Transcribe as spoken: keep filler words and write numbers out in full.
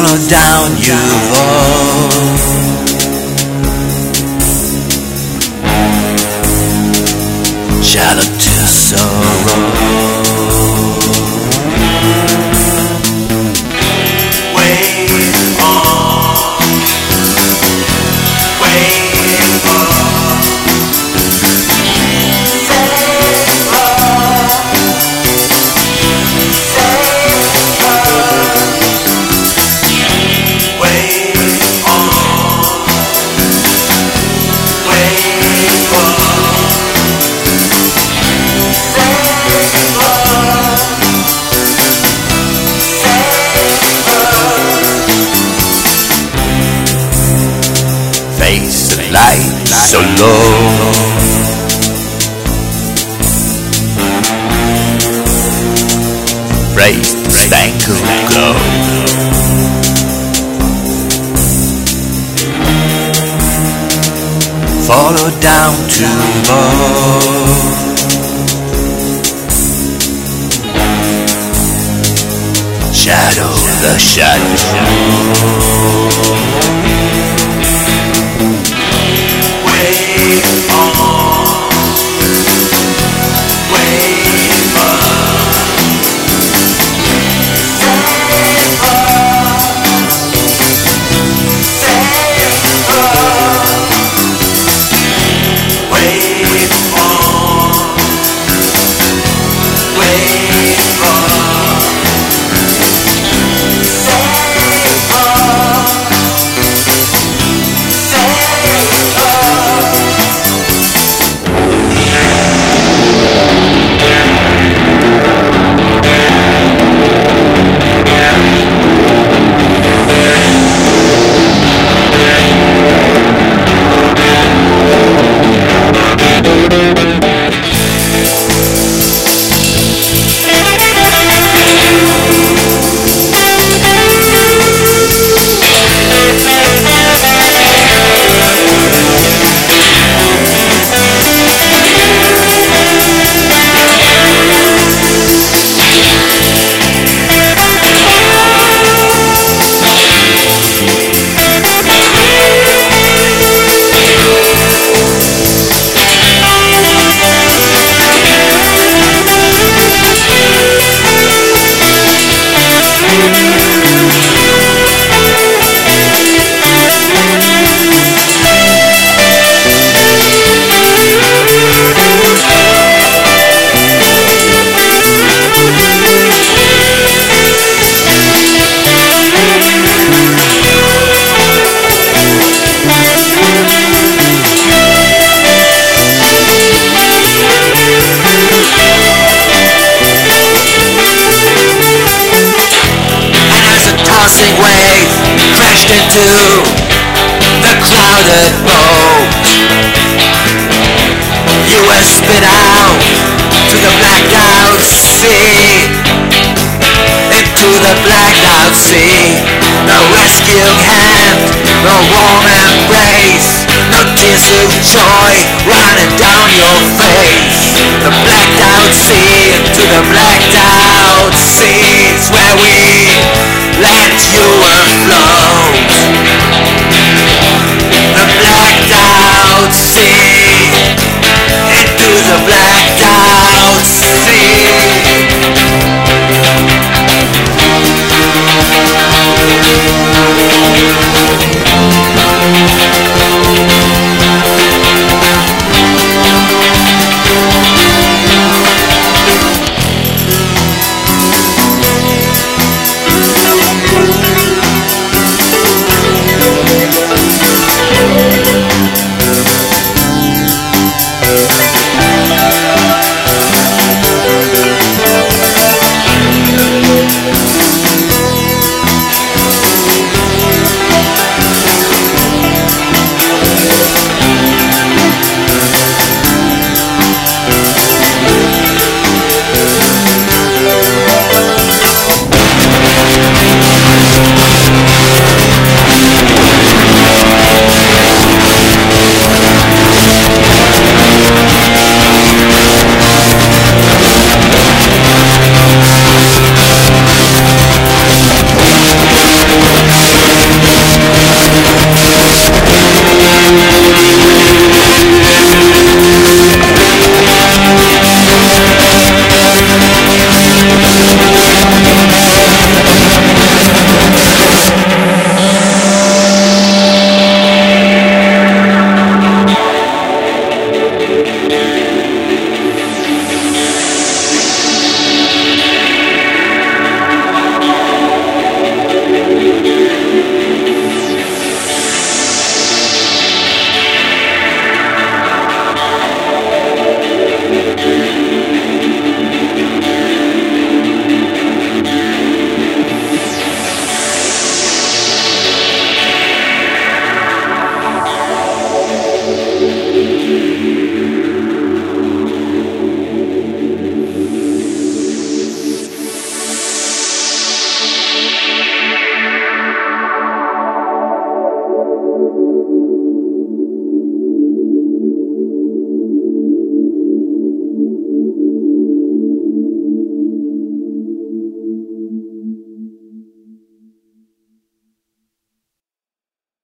Follow down your road. Shallow to sorrow. Wait on, wait on. Save love, save love. Wait on, wait on. Face the light so low. Praise the spangled glow. Follow down tomorrow. Shadow the shadow. Wait on, wait on. Save love, save love. Wait on, wait on. Save love, save love. Tossing wave crashed into the crowded boat. You were spit out to the blacked out sea, into the blacked out sea. No rescue hand, no warm embrace, no tears of joy running down your face. The blacked out sea, into the blacked out seas where we let you flow.